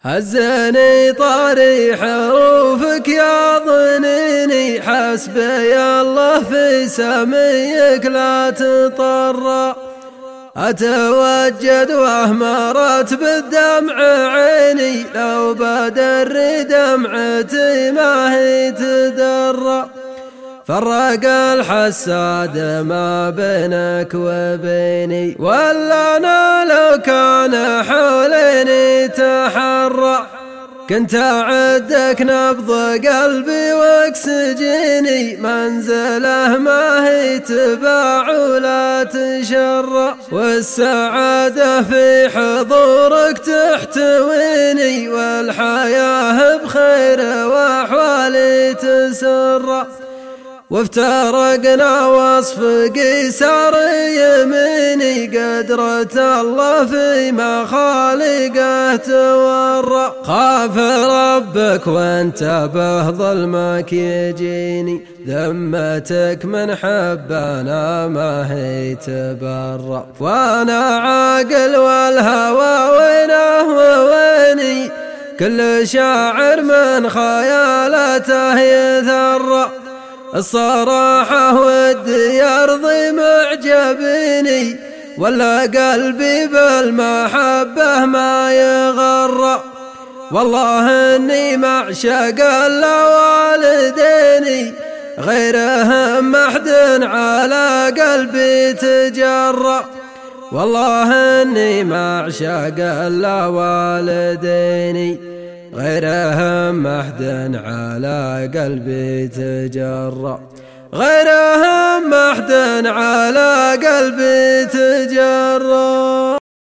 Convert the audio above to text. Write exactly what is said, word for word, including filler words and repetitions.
هزني طاري حروفك يا ظنيني، حسبي الله في سميك لا تطرى. أتوجد واهمرت بالدمع عيني، لو بدر دمعتي ما هي تدرى. فرق الحساد ما بينك وبيني، ولا أنا لو كان حوليني تحرى. كنت أعدك نبض قلبي واكسجيني، منزله ما هي تباع ولا تشرى. والسعادة في حضورك تحتويني، والحياة بخير وأحوالي تسرى. وافترقنا وصف قيسار يميني، قدرة الله فيما خالقه تورى. خاف ربك وانتبه ظلمك يجيني، ذمتك من حبنا ما هي تبرى. وانا عاقل والهوى وينه وويني، كل شاعر من خيالته يثرى. الصراحة ودي يرضي معجبيني، ولا قلبي بالمحبة ما يغرى. والله اني معشق الا والديني، غيرهم محد على قلبي تجرى. والله اني معشق الا والديني، غيرهم محد على قلبي تجرى. غيرهم محد على قلبي تجرى.